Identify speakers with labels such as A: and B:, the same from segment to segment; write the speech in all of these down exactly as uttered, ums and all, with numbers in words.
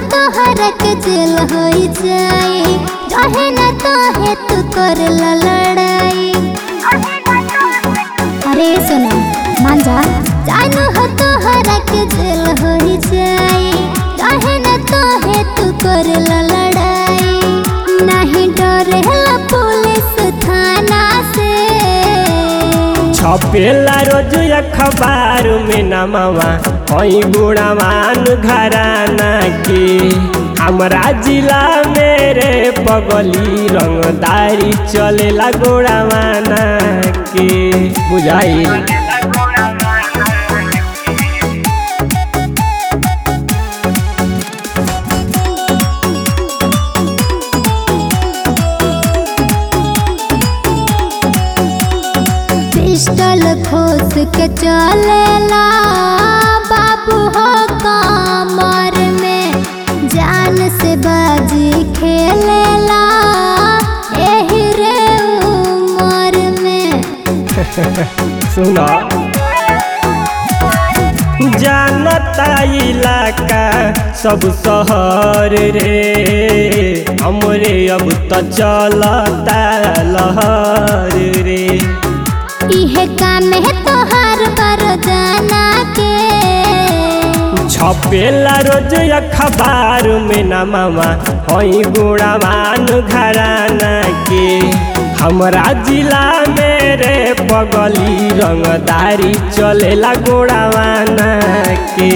A: तोहरा के जेल हो जाए रहे न तो है तू कर लड़ाई। अरे सुनो मान जा जानू हो तोहरा के जेल हो जाए रहे न तो है तू कर लड़ाई। नहीं डरे पुलिस थाना से
B: छपेला रोज अखबार में नमवा हई गुणवान घराना के। हमरा जिला मेरे पगली रंगदारी चलेला गोड़ावाना के बुझाई।
A: पिस्टल खोस के चलेला बाबू हो कमर में जान से बाजी खेलेला एही रे उमर में।
B: सुना जानता इलाका सब शहर रे हमरे अब तो चलता लहर रे।
A: इहे काम है तोहार बरदाना के।
B: छपेला रोज अखबार में नमवा हई गुणवान घराना के। हमरा जिला मेरे पगली रंगदारी चलेला गोड़ावाना के।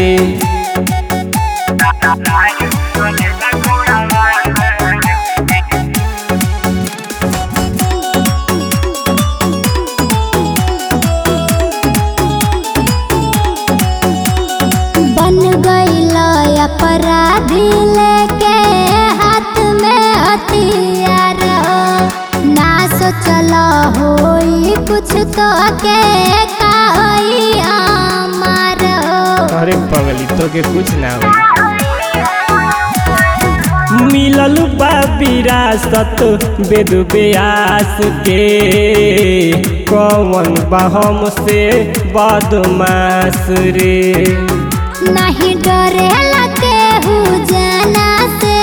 A: बन गईला अपराधी लेके हाथ में हथियार ना सोचला होई कुछ तो के काई हमार।
B: अरे पगली तो के कुछ ना हो मिलल बा विरासत बेद ब्यास के। कौन बा हमसे बदमाश रे।
A: नहीं डरे लगे हूँ जाना से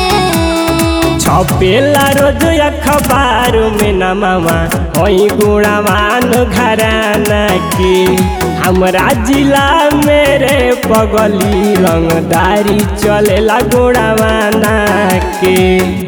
B: छपेला रोज अखबार में नमवा हई गुणवान घराना के। हमरा जिला मेरे पगली रंगदारी चलेला गोड़ावाना के।